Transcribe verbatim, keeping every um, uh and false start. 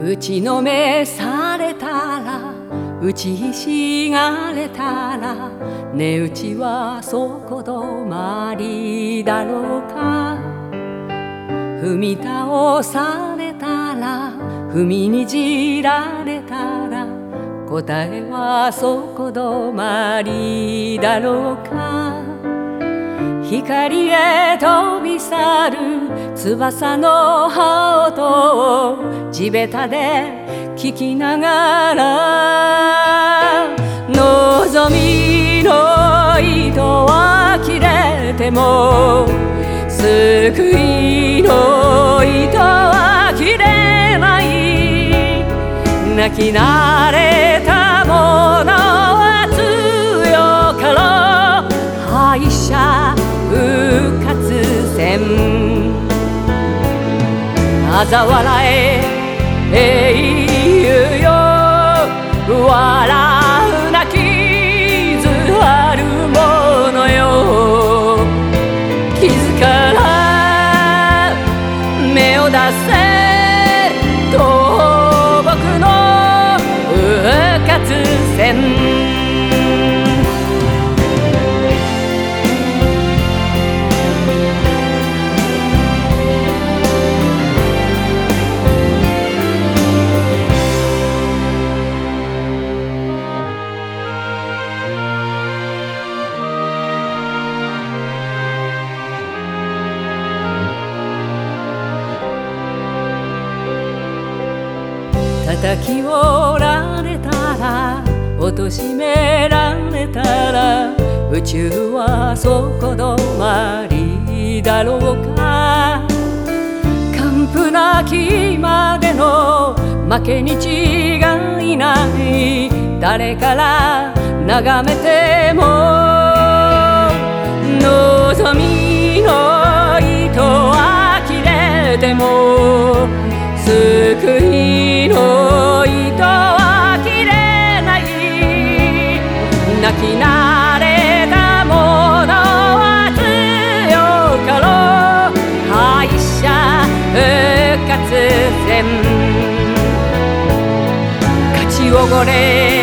打ちのめされたら打ちひしがれたら値打ちはそこ止まりだろうか。踏み倒されたら踏みにじられたら答えはそこ止まりだろうか。光へ飛び去る翼の羽音を地べたで聞きながら、望みの糸は切れても救いの糸は切れない。泣き慣れたものは強かろう。敗者復活戦嘲笑え英雄よ。笑うな傷あるものよ。傷から目を出せ東北の復活戦。叩き折られたら貶められたら宇宙はそこ止まりだろうか。完膚なきまでの負けに違いない。誰から眺めても望みの糸は切れても救いの糸は切れない。泣き慣れたものは強かろう。敗者復活戦勝ちおごれ